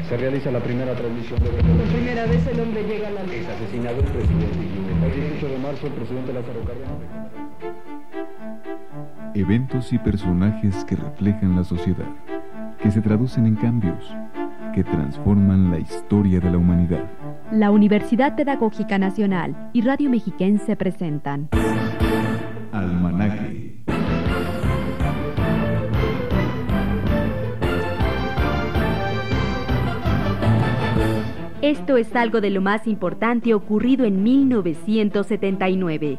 Se realiza la primera transmisión de... Por primera vez el hombre llega a la luna. Es asesinado el presidente Guinea. El 18 de marzo, el presidente Lázaro Cárdenas. Eventos y personajes que reflejan la sociedad, que se traducen en cambios, que transforman la historia de la humanidad. La Universidad Pedagógica Nacional y Radio Mexiquense presentan Almanaque. Esto es algo de lo más importante ocurrido en 1979.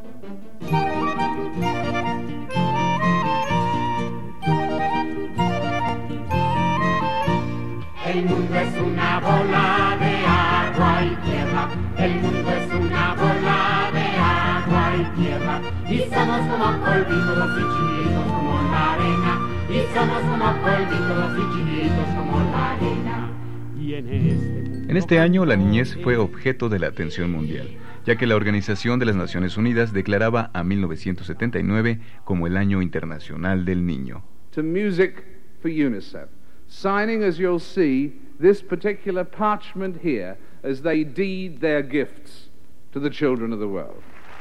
El mundo es una bola de agua y tierra. El mundo es una bola de agua y tierra. Y somos como polvitos y chiquitos como la arena. Y somos como polvitos y chiquitos como la arena. Y en este año la niñez fue objeto de la atención mundial, ya que la Organización de las Naciones Unidas declaraba a 1979 como el Año Internacional del Niño. To music for UNICEF, signing, as you'll see, this particular parchment here as they deed their gifts to the children of the world.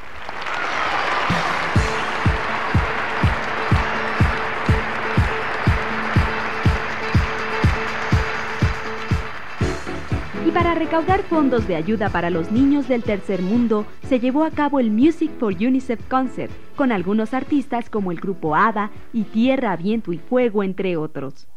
Y para recaudar fondos de ayuda para los niños del tercer mundo, se llevó a cabo el Music for UNICEF Concert, con algunos artistas como el grupo ABBA y Tierra, Viento y Fuego, entre otros.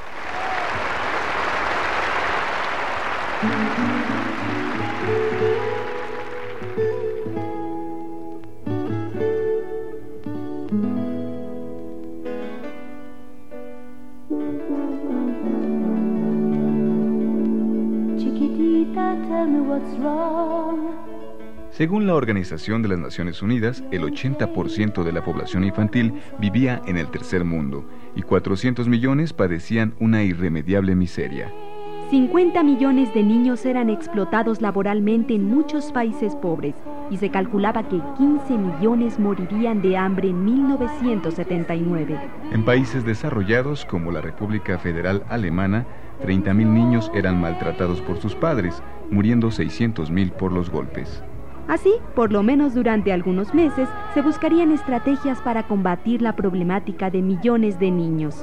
Chiquitita, tell me what's wrong. Según la Organización de las Naciones Unidas, el 80% de la población infantil vivía en el tercer mundo y 400 millones padecían una irremediable miseria. 50 millones de niños eran explotados laboralmente en muchos países pobres y se calculaba que 15 millones morirían de hambre en 1979. En países desarrollados como la República Federal Alemana, 30.000 niños eran maltratados por sus padres, muriendo 600.000 por los golpes. Así, por lo menos durante algunos meses, se buscarían estrategias para combatir la problemática de millones de niños.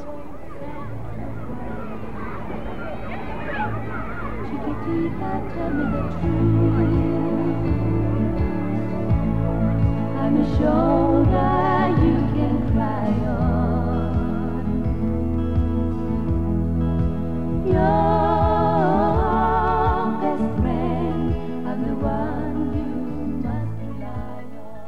Chiquitita, tell me the truth. I'm a shoulder you can cry on. Your best friend, I'm the one you must rely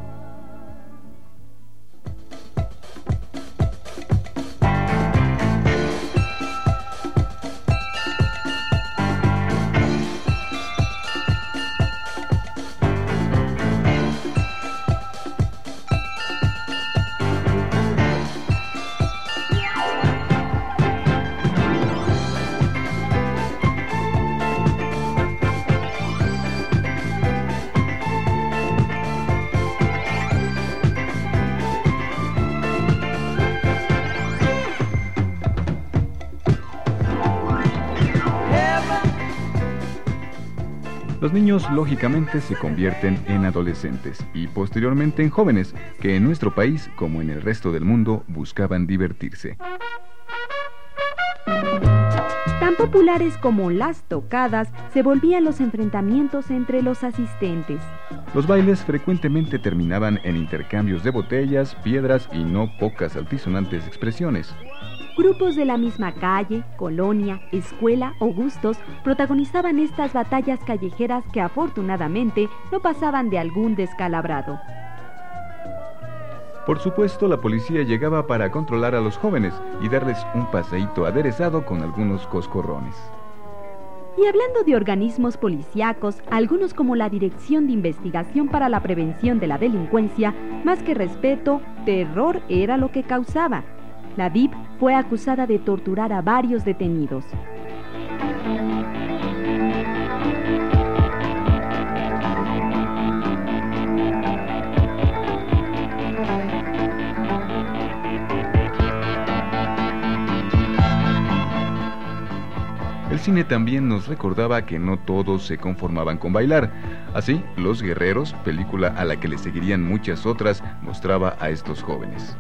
Los niños, lógicamente, se convierten en adolescentes y posteriormente en jóvenes, que en nuestro país, como en el resto del mundo, buscaban divertirse. Tan populares como las tocadas se volvían los enfrentamientos entre los asistentes. Los bailes frecuentemente terminaban en intercambios de botellas, piedras y no pocas altisonantes expresiones. Grupos de la misma calle, colonia, escuela o gustos protagonizaban estas batallas callejeras que afortunadamente no pasaban de algún descalabrado. Por supuesto, la policía llegaba para controlar a los jóvenes y darles un paseíto aderezado con algunos coscorrones. Y hablando de organismos policíacos, algunos como la Dirección de Investigación para la Prevención de la Delincuencia, más que respeto, terror era lo que causaba. La DIP fue acusada de torturar a varios detenidos. El cine también nos recordaba que no todos se conformaban con bailar. Así, Los Guerreros, película a la que le seguirían muchas otras, mostraba a estos jóvenes.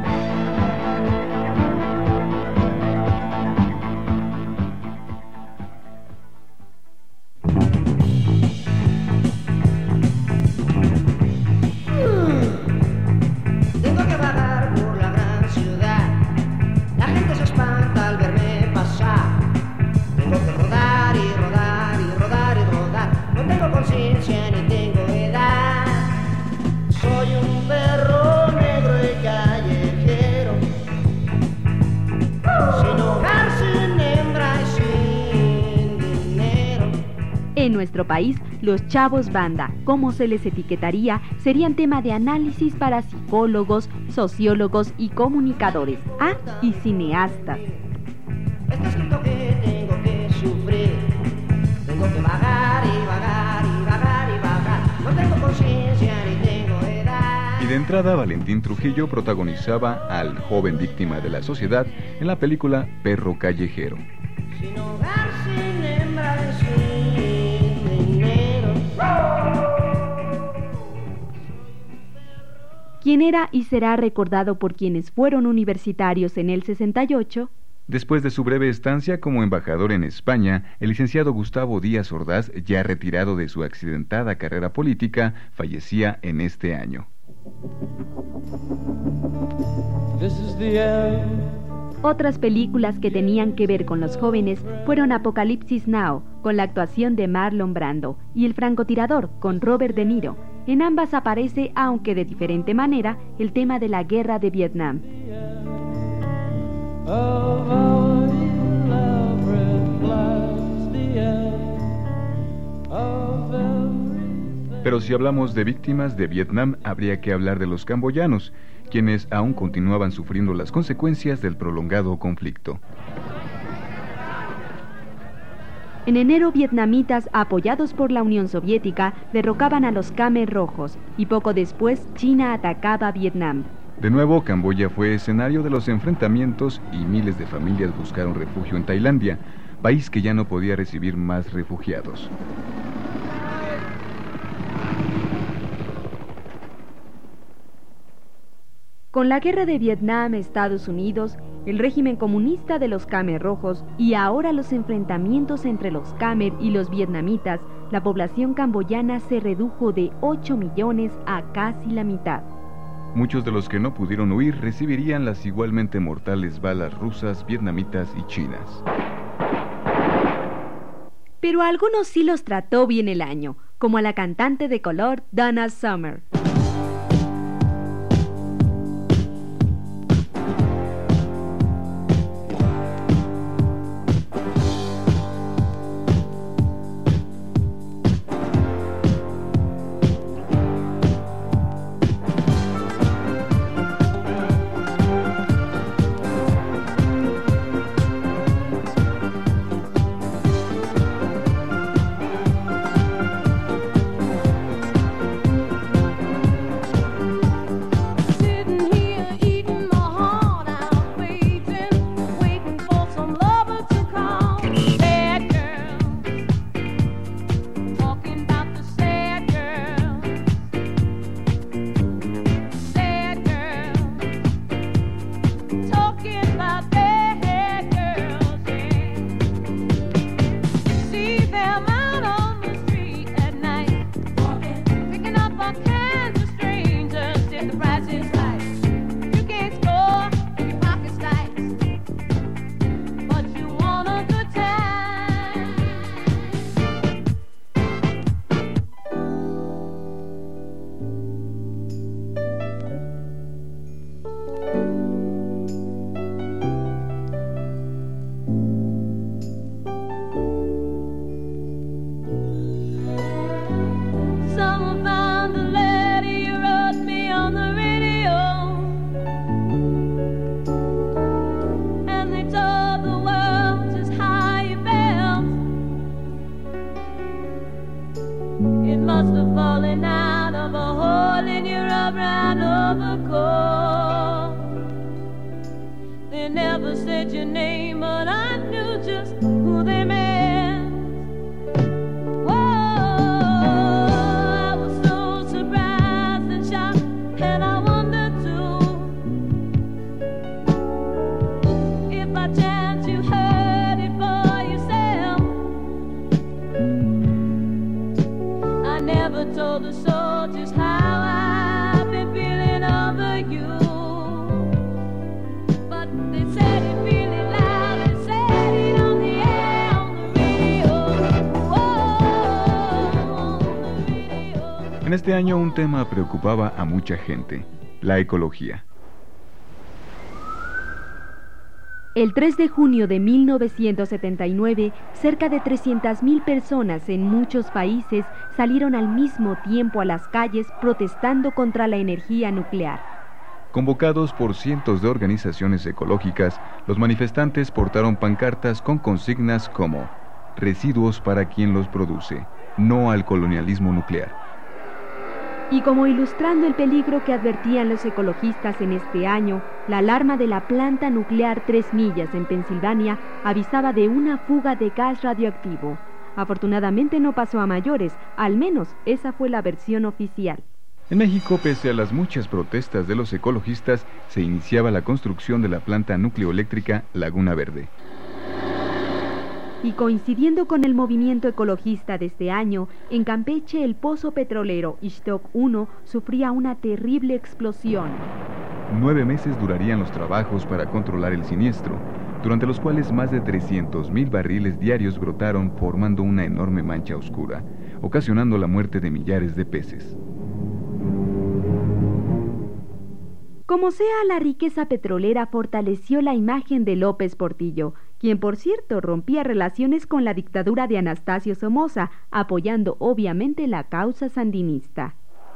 En nuestro país, los chavos banda, como se les etiquetaría, serían tema de análisis para psicólogos, sociólogos y comunicadores, y cineastas. Está escrito que tengo que sufrir, tengo que vagar y vagar y vagar y vagar, no tengo conciencia ni tengo edad. Y de entrada, Valentín Trujillo protagonizaba al joven víctima de la sociedad en la película Perro Callejero. Sin hogar, sin hembra, sin dinero. Quien era y será recordado por quienes fueron universitarios en el 68. Después de su breve estancia como embajador en España, el licenciado Gustavo Díaz Ordaz, ya retirado de su accidentada carrera política, fallecía en este año. Otras películas que tenían que ver con los jóvenes fueron Apocalipsis Now, con la actuación de Marlon Brando, y El francotirador, con Robert De Niro. En ambas aparece, aunque de diferente manera, el tema de la guerra de Vietnam. Pero si hablamos de víctimas de Vietnam, habría que hablar de los camboyanos, quienes aún continuaban sufriendo las consecuencias del prolongado conflicto. En enero, vietnamitas, apoyados por la Unión Soviética, derrocaban a los Khmer Rojos, y poco después China atacaba a Vietnam. De nuevo, Camboya fue escenario de los enfrentamientos y miles de familias buscaron refugio en Tailandia, país que ya no podía recibir más refugiados. Con la guerra de Vietnam, Estados Unidos, el régimen comunista de los Khmer Rojos y ahora los enfrentamientos entre los Khmer y los vietnamitas, la población camboyana se redujo de 8 millones a casi la mitad. Muchos de los que no pudieron huir recibirían las igualmente mortales balas rusas, vietnamitas y chinas. Pero a algunos sí los trató bien el año, como a la cantante de color Donna Summer. They never said your name, but I knew just who they meant. En este año un tema preocupaba a mucha gente: la ecología. El 3 de junio de 1979, cerca de 300.000 personas en muchos países salieron al mismo tiempo a las calles protestando contra la energía nuclear. Convocados por cientos de organizaciones ecológicas, los manifestantes portaron pancartas con consignas como: residuos para quien los produce, no al colonialismo nuclear. Y como ilustrando el peligro que advertían los ecologistas en este año, la alarma de la planta nuclear 3 Millas en Pensilvania avisaba de una fuga de gas radioactivo. Afortunadamente no pasó a mayores, al menos esa fue la versión oficial. En México, pese a las muchas protestas de los ecologistas, se iniciaba la construcción de la planta nucleoeléctrica Laguna Verde. Y coincidiendo con el movimiento ecologista de este año, en Campeche el pozo petrolero Ixtoc 1 sufría una terrible explosión. 9 meses durarían los trabajos para controlar el siniestro, durante los cuales más de 300.000 barriles diarios brotaron formando una enorme mancha oscura, ocasionando la muerte de millares de peces. Como sea, la riqueza petrolera fortaleció la imagen de López Portillo, quien por cierto rompía relaciones con la dictadura de Anastasio Somoza, apoyando obviamente la causa sandinista.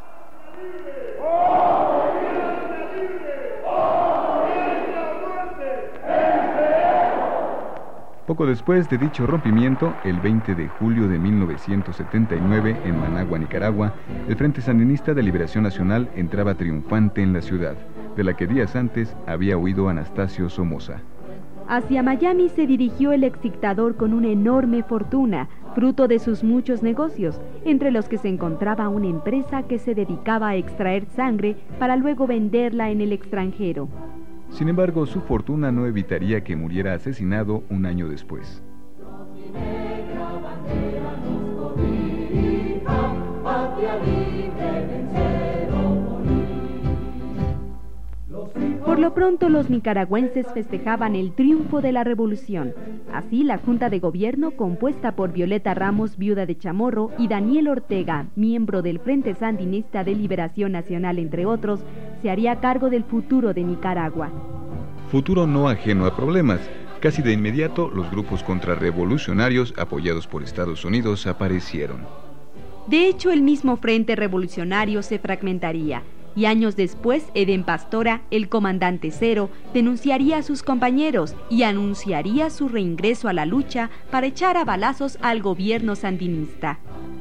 Poco después de dicho rompimiento, el 20 de julio de 1979, en Managua, Nicaragua, el Frente Sandinista de Liberación Nacional entraba triunfante en la ciudad, de la que días antes había huido Anastasio Somoza. Hacia Miami se dirigió el exdictador con una enorme fortuna, fruto de sus muchos negocios, entre los que se encontraba una empresa que se dedicaba a extraer sangre para luego venderla en el extranjero. Sin embargo, su fortuna no evitaría que muriera asesinado un año después. Por lo pronto, los nicaragüenses festejaban el triunfo de la revolución. Así, la Junta de Gobierno, compuesta por Violeta Ramos, viuda de Chamorro, y Daniel Ortega, miembro del Frente Sandinista de Liberación Nacional, entre otros, se haría cargo del futuro de Nicaragua. Futuro no ajeno a problemas. Casi de inmediato, los grupos contrarrevolucionarios, apoyados por Estados Unidos, aparecieron. De hecho, el mismo Frente Revolucionario se fragmentaría, y años después, Eden Pastora, el comandante Cero, denunciaría a sus compañeros y anunciaría su reingreso a la lucha para echar a balazos al gobierno sandinista.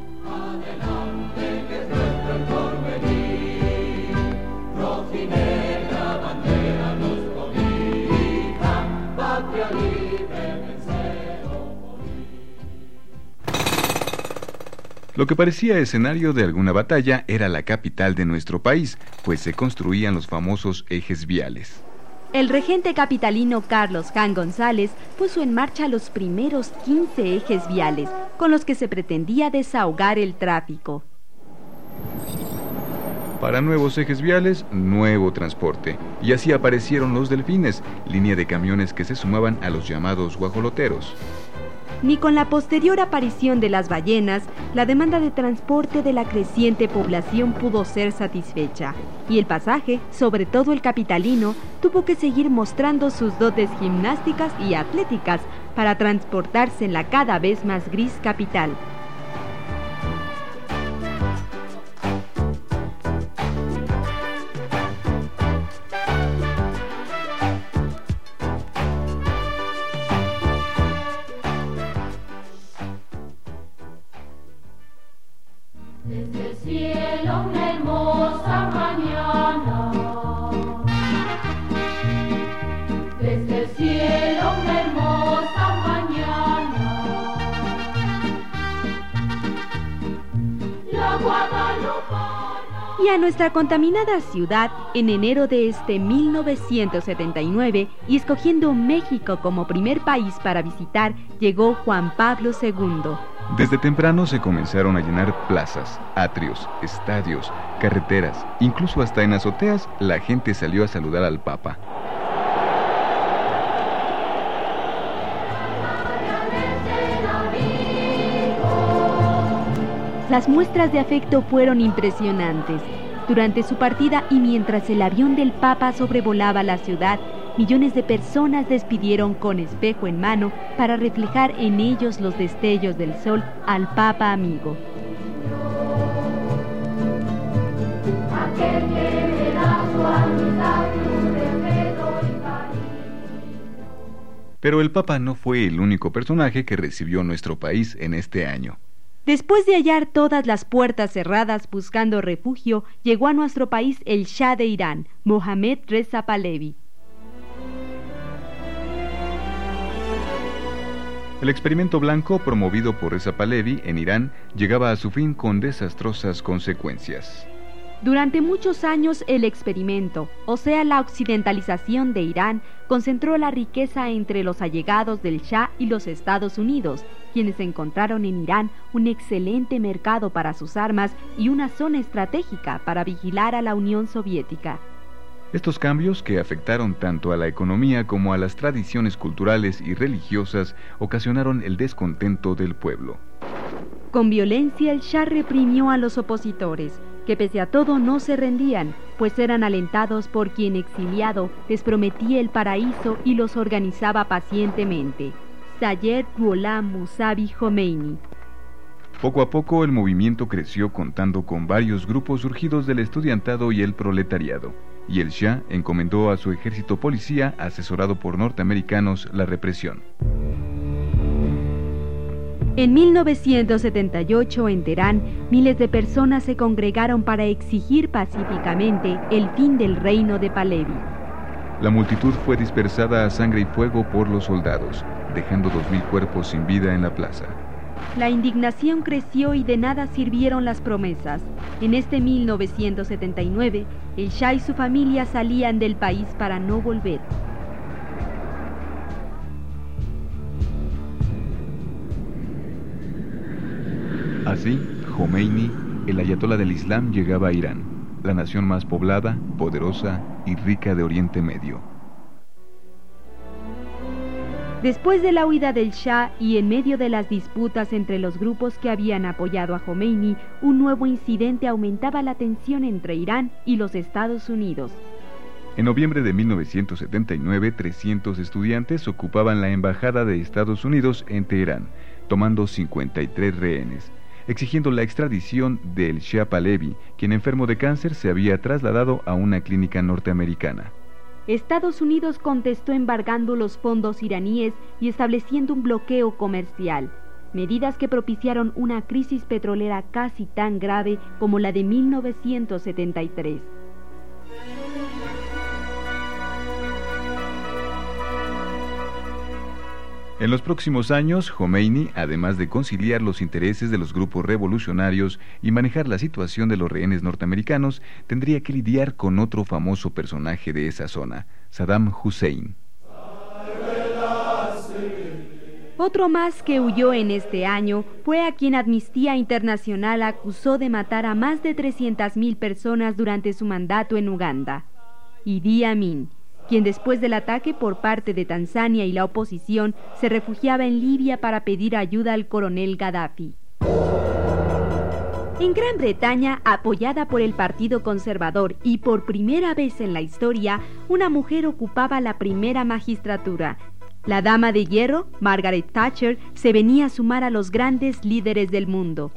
Lo que parecía escenario de alguna batalla era la capital de nuestro país, pues se construían los famosos ejes viales. El regente capitalino Carlos Jan González puso en marcha los primeros 15 ejes viales, con los que se pretendía desahogar el tráfico. Para nuevos ejes viales, nuevo transporte. Y así aparecieron los delfines, línea de camiones que se sumaban a los llamados guajoloteros. Ni con la posterior aparición de las ballenas, la demanda de transporte de la creciente población pudo ser satisfecha, y el pasaje, sobre todo el capitalino, tuvo que seguir mostrando sus dotes gimnásticas y atléticas para transportarse en la cada vez más gris capital. Desde el cielo una hermosa mañana, desde el cielo una hermosa mañana, la guadalupana. Y a nuestra contaminada ciudad, en enero de este 1979, y escogiendo México como primer país para visitar, llegó Juan Pablo II. Desde temprano se comenzaron a llenar plazas, atrios, estadios, carreteras, incluso hasta en azoteas la gente salió a saludar al Papa. Las muestras de afecto fueron impresionantes. Durante su partida y mientras el avión del Papa sobrevolaba la ciudad, millones de personas despidieron con espejo en mano para reflejar en ellos los destellos del sol al Papa amigo. Pero el Papa no fue el único personaje que recibió nuestro país en este año. Después de hallar todas las puertas cerradas buscando refugio, llegó a nuestro país el Shah de Irán, Mohammad Reza Pahlavi. El experimento blanco promovido por Reza Pahlavi en Irán llegaba a su fin con desastrosas consecuencias. Durante muchos años el experimento, o sea la occidentalización de Irán, concentró la riqueza entre los allegados del Shah y los Estados Unidos, quienes encontraron en Irán un excelente mercado para sus armas y una zona estratégica para vigilar a la Unión Soviética. Estos cambios, que afectaron tanto a la economía como a las tradiciones culturales y religiosas, ocasionaron el descontento del pueblo. Con violencia el Shah reprimió a los opositores, que pese a todo no se rendían, pues eran alentados por quien exiliado les prometía el paraíso y los organizaba pacientemente. Sayed Ruhollah Mousavi Khomeini. Poco a poco el movimiento creció contando con varios grupos surgidos del estudiantado y el proletariado, y el Shah encomendó a su ejército policía, asesorado por norteamericanos, la represión. En 1978, en Teherán, miles de personas se congregaron para exigir pacíficamente el fin del reino de Pahlavi. La multitud fue dispersada a sangre y fuego por los soldados, dejando 2.000 cuerpos sin vida en la plaza. La indignación creció y de nada sirvieron las promesas. En este 1979, el Shah y su familia salían del país para no volver. Así, Khomeini, el ayatolá del Islam, llegaba a Irán, la nación más poblada, poderosa y rica de Oriente Medio. Después de la huida del Shah y en medio de las disputas entre los grupos que habían apoyado a Khomeini, un nuevo incidente aumentaba la tensión entre Irán y los Estados Unidos. En noviembre de 1979, 300 estudiantes ocupaban la embajada de Estados Unidos en Teherán, tomando 53 rehenes, exigiendo la extradición del Shah Pahlavi, quien enfermo de cáncer se había trasladado a una clínica norteamericana. Estados Unidos contestó embargando los fondos iraníes y estableciendo un bloqueo comercial, medidas que propiciaron una crisis petrolera casi tan grave como la de 1973. En los próximos años, Khomeini, además de conciliar los intereses de los grupos revolucionarios y manejar la situación de los rehenes norteamericanos, tendría que lidiar con otro famoso personaje de esa zona, Saddam Hussein. Otro más que huyó en este año fue a quien Amnistía Internacional acusó de matar a más de 300.000 personas durante su mandato en Uganda, Idi Amin, quien después del ataque por parte de Tanzania y la oposición se refugiaba en Libia para pedir ayuda al coronel Gaddafi. En Gran Bretaña, apoyada por el Partido Conservador y por primera vez en la historia, una mujer ocupaba la primera magistratura. La dama de hierro, Margaret Thatcher, se venía a sumar a los grandes líderes del mundo.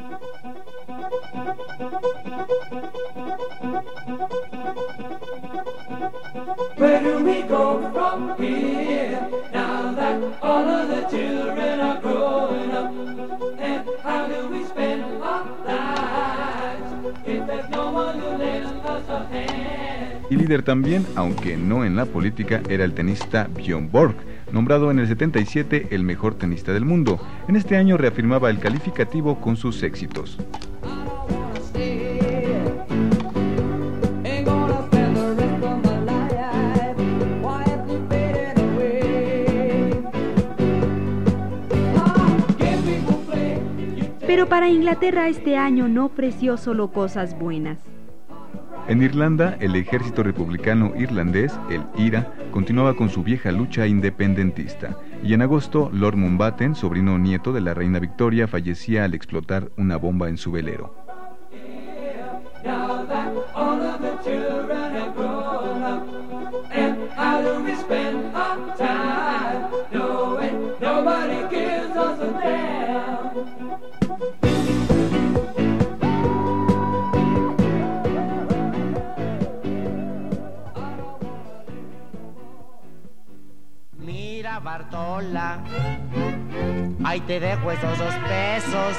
Where do we go from here, now that all of the children are growing up? And how do we spend our lives if there's no one who lends us a hand? Y líder también, aunque no en la política, era el tenista Björn Borg, nombrado en el 77 el mejor tenista del mundo. En este año reafirmaba el calificativo con sus éxitos. Pero para Inglaterra este año no ofreció solo cosas buenas. En Irlanda, el ejército republicano irlandés, el IRA, continuaba con su vieja lucha independentista. Y en agosto, Lord Mountbatten, sobrino nieto de la reina Victoria, fallecía al explotar una bomba en su velero. Mira, Bartola, ahí te dejo esos 2 pesos.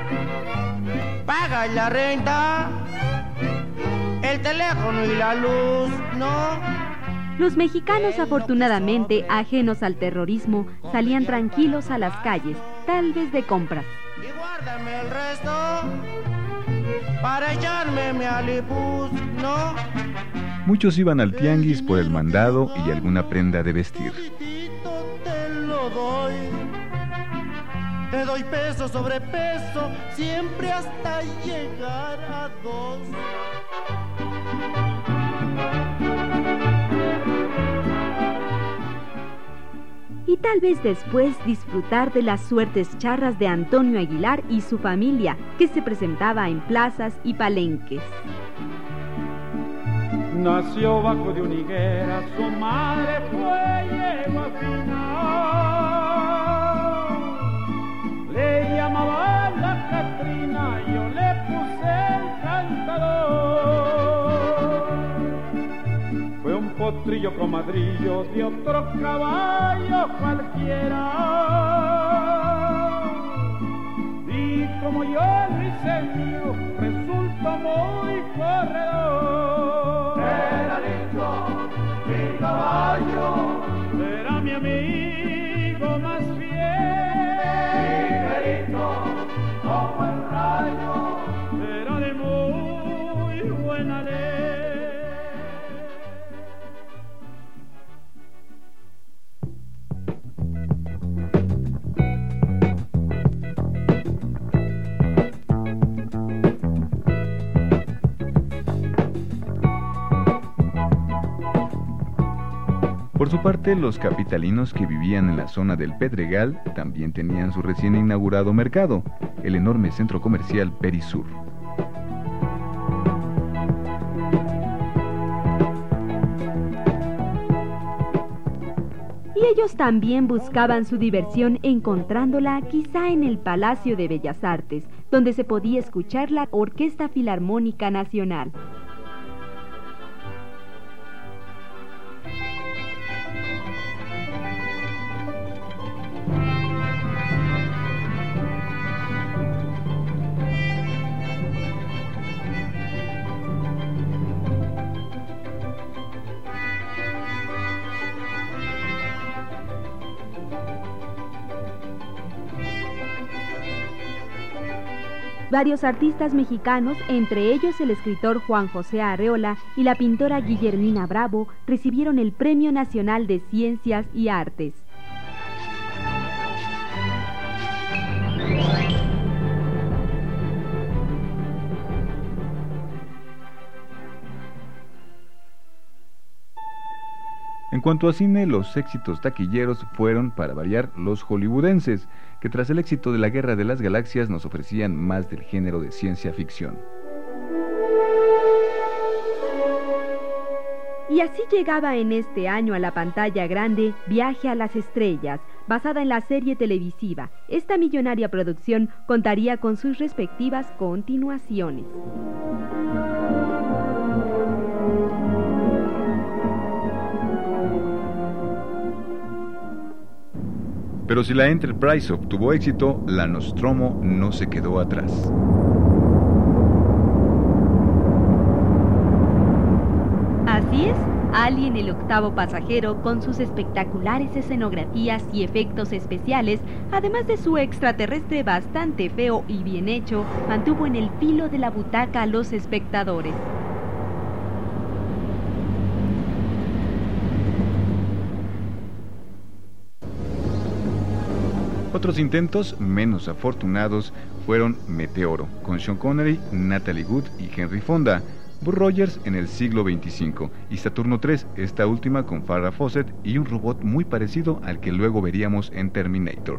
Paga la renta, el teléfono y la luz, ¿no? Los mexicanos, afortunadamente, ajenos al terrorismo, salían tranquilos a las calles, tal vez de compras. Y guárdame el resto para echarme mi alibus, ¿no? Muchos iban al tianguis por el mandado y alguna prenda de vestir. Te lo doy. Te doy peso sobre peso, siempre hasta llegar a 2. Y tal vez después disfrutar de las suertes charras de Antonio Aguilar y su familia, que se presentaba en plazas y palenques. Nació bajo de una higuera, su madre fue yegua final. Le llamaban la Catrina, yo le puse el cantador. Fue un potrillo comadrillo de otro caballo cualquiera. Y como yo el ruiseñor resultó muy corredor. Mi caballo será mi amigo más fiel. Ligerito como el rayo, será de muy buena ley. Por su parte, los capitalinos que vivían en la zona del Pedregal también tenían su recién inaugurado mercado, el enorme centro comercial Perisur. Y ellos también buscaban su diversión encontrándola quizá en el Palacio de Bellas Artes, donde se podía escuchar la Orquesta Filarmónica Nacional. Varios artistas mexicanos, entre ellos el escritor Juan José Arreola y la pintora Guillermina Bravo, recibieron el Premio Nacional de Ciencias y Artes. En cuanto a cine, los éxitos taquilleros fueron, para variar, los hollywoodenses, que tras el éxito de la Guerra de las Galaxias nos ofrecían más del género de ciencia ficción. Y así llegaba en este año a la pantalla grande Viaje a las Estrellas, basada en la serie televisiva. Esta millonaria producción contaría con sus respectivas continuaciones. Pero si la Enterprise obtuvo éxito, la Nostromo no se quedó atrás. Así es, Alien, el octavo pasajero, con sus espectaculares escenografías y efectos especiales, además de su extraterrestre bastante feo y bien hecho, mantuvo en el filo de la butaca a los espectadores. Otros intentos, menos afortunados, fueron Meteoro, con Sean Connery, Natalie Wood y Henry Fonda, Buzz Rogers en el siglo XXV y Saturno 3, esta última con Farrah Fawcett y un robot muy parecido al que luego veríamos en Terminator.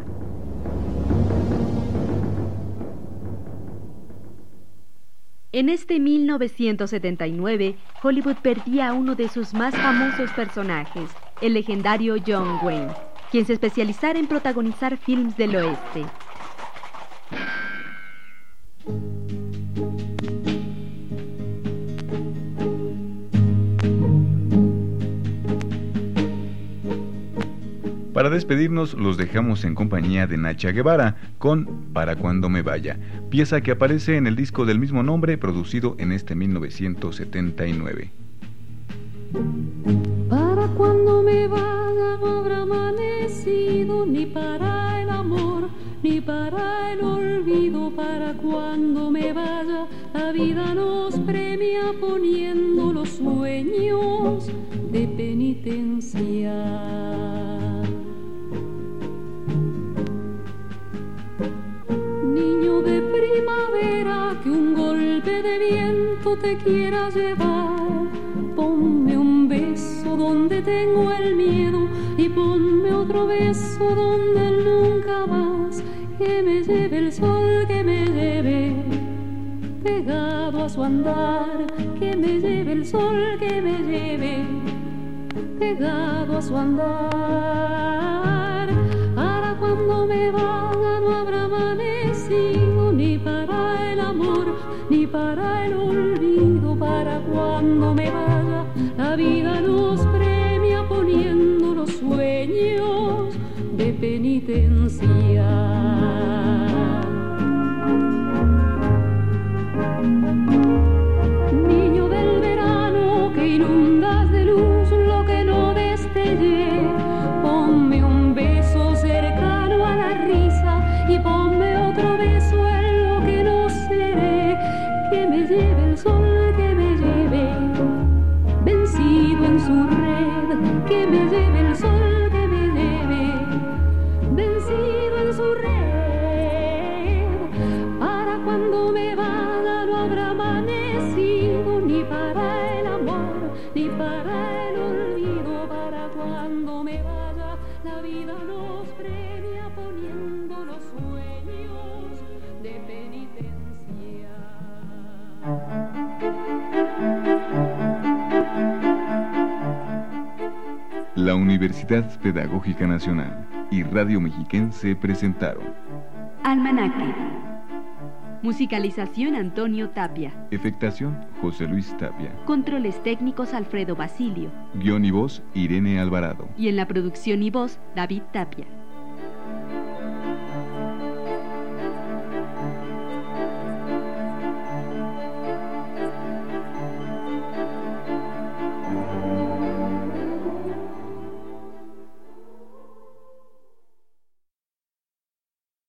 En este 1979, Hollywood perdía a uno de sus más famosos personajes, el legendario John Wayne, quien se especializara en protagonizar films del oeste. Para despedirnos, los dejamos en compañía de Nacha Guevara con Para Cuando Me Vaya, pieza que aparece en el disco del mismo nombre, producido en este 1979. Para cuando me vaya no habrá amanecido, ni para el amor, ni para el olvido. Para cuando me vaya, la vida nos premia poniendo los sueños de penitencia. Niño de primavera, que un golpe de viento te quiera llevar, ponme un beso donde tengo el miedo y ponme otro beso donde nunca más. Que me lleve el sol, que me lleve pegado a su andar. Que me lleve el sol, que me lleve pegado a su andar. Para cuando me vaya no habrá amanecido, ni para el amor, ni para el olvido. Para cuando me vaya, la vida nos premia poniendo los sueños de penitencia. Niño del verano, que inundas de luz lo que no destellé, ponme un beso cercano a la risa y ponme otro beso en lo que no seré. Que me lleve el sol, que me lleve vencido en su red. Que me lleve el sol, que me lleve vencido en su red. Para cuando me vaya no habrá amanecido, ni para el amor, ni para el olvido. Para cuando me vaya, la vida nos premia poniendo los sueños de penitencia. La Universidad Pedagógica Nacional y Radio Mexiquense presentaron Almanaque. Musicalización Antonio Tapia. Efectación José Luis Tapia. Controles técnicos Alfredo Basilio. Guión y voz Irene Alvarado. Y en la producción y voz David Tapia.